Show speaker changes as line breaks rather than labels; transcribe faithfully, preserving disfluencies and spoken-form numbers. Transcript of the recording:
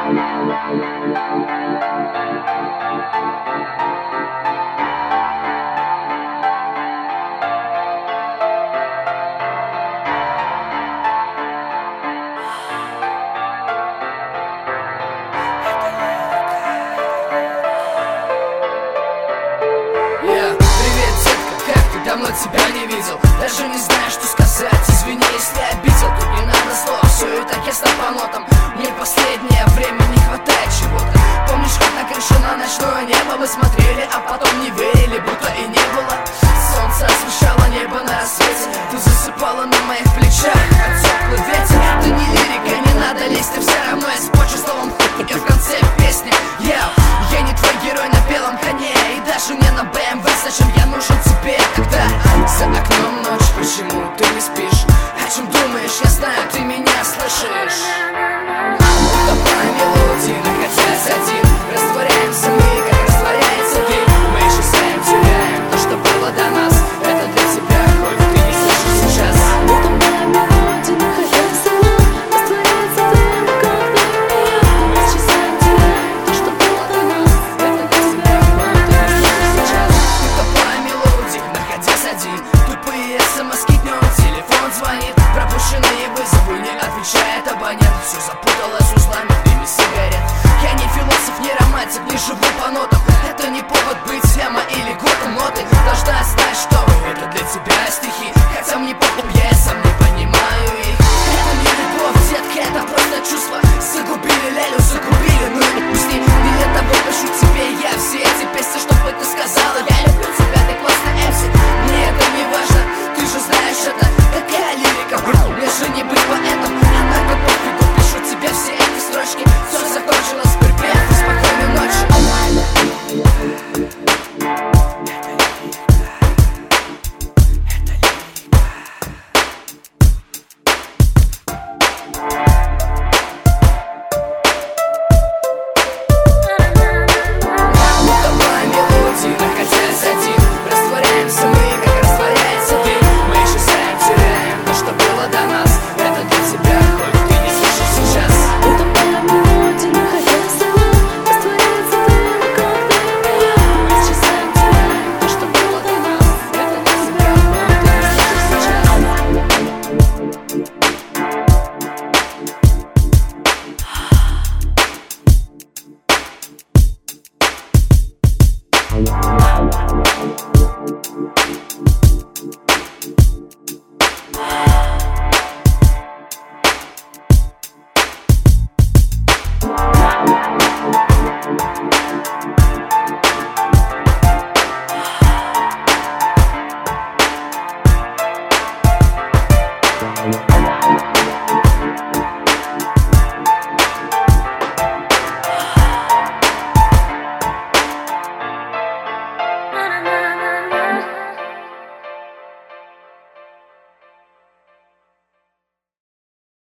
Давно тебя не видел, даже не знаю, что сказать. Извини, если обидел, тут не надо слов, все и так ясно по нотам. Мне последнее время не хватает чего-то. Помнишь, как на крыше на ночное небо мы смотрели, а потом не верили, будто и не было. Солнце освещало небо на рассвете, ты засыпала на моих плечах, как теплый ветер. Ты не лирика, не надо лезть, ты все равно испорчу словом хуй в конце песни. Я, я не твой герой на белом коне, и даже не на бэ эм вэ, зачем я нужен тебе? Когда за окном ночь, почему ты не спишь? О чем думаешь? Я знаю, ты меня слышишь. Утопаем в мелодии, находясь один. Растворяемся мы, как растворяется дым. Мы исчезаем, теряем то, что было до нас. Это для тебя, хоть ты не слышишь сейчас.
Утопаем в мелодии, находясь один. Растворяется дым, как дым. Мы исчезаем, теряем то, что было до нас. Это для тебя, хоть ты не слышишь сейчас.
Утопаем в мелодии, находясь один. Тупые смс-ки днем, телефон звонит. Пропущенные вызовы не отвечает абонент. Все запуталось узлами, дым из сигарет. Я не философ, не романтик, не живу по нотам. Это не повод быть Эмо или Готом, но ты должна знать, что это для тебя стихи. Хотя мне похуй, я и сам не понимаю их. Это не любовь, детка, это просто чувство. Загубили лялю, загубили, ну и пусти. Не для того пишу тебе я все эти песни, чтобы ты сказала: я люблю тебя, ты классный эм си. Мне это не важно, ты же знаешь это. Какая лирика, мне же не быть поэтом. Однако пофигу, пишу тебе все эти строчки. Все закончилось, припев, спокойной ночи. Утопаем в мелодии, находясь один. Растворяемся мы, как растворяется дым. Мы исчезаем, теряем то, что было до нас. Это для тебя, хоть ты не слышишь сейчас.
Утопаем в мелодии, находясь один. Растворяется дым, как дым. Мы исчезаем, теряем то, что было до нас. Это для тебя, хоть ты не слышишь сейчас.